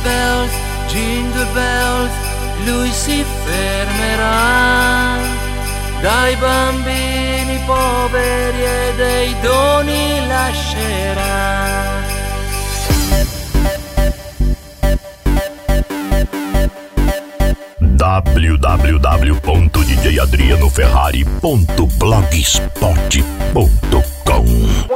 jingle bells, lui si fermerà. Dai bambini poveri e dei doni lascerà. www.djadrianoferrari.blogspot.com. 1, 2,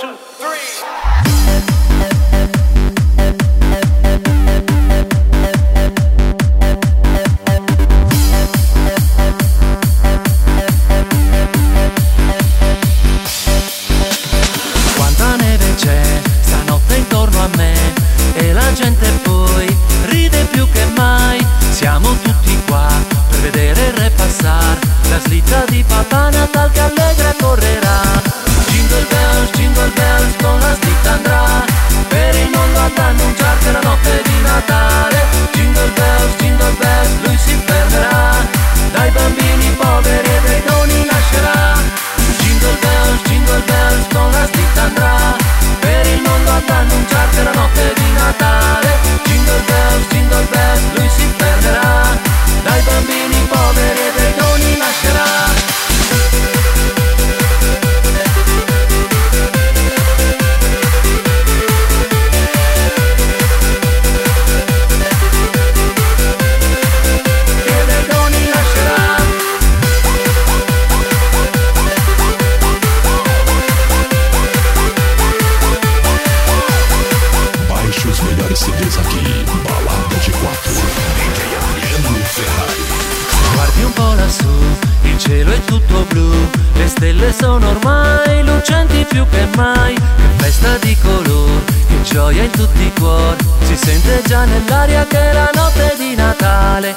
3. Quanta neve c'è stanotte intorno a me, e la gente poi ride più che mai. Siamo tutti qua per vedere il re passare, la slitta di Papà Natal che allegra correrà. Jingle bells, con la slitta andrà per il mondo ad annunciare che la notte di Natale. Jingle bells, lui si fermerà. Dai bambini poveri e dei doni lascerà. Jingle bells, con la slitta andrà per il mondo ad annunciare che la notte di Natale. Jingle bells, lui si fermerà. Dai bambini poveri e dei doni lascerà. CDs aqui, Balada de 4, DJ Adriano Ferrari. Guardi un po' lassù, il cielo è tutto blu, le stelle sono ormai lucenti più che mai. Che festa di color, che gioia in tutti i cuori, si sente già nell'aria che è la notte di Natale.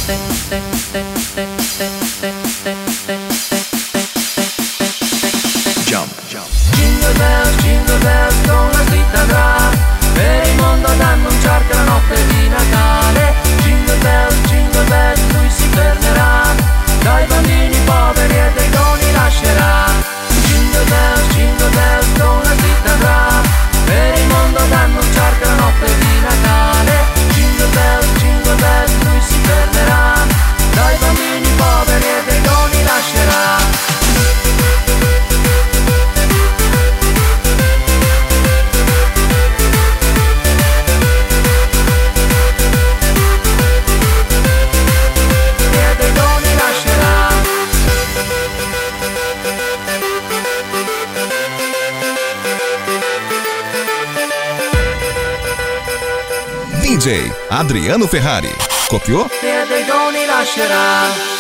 Jump. Jingle bells, con la slitta andrà per il mondo ad annunciare che la notte di Natale. Jingle bells, lui si fermerà. Dai bambini poveri e dei doni lascerà. Jingle bells, con la slitta andrà per il mondo ad annunciare che la notte di Natale. Jingle bells, lui si fermerà. Dai bambini poveri e dei doni lascerà. DJ Adriano Ferrari. Copiou? E dei doni lascerà.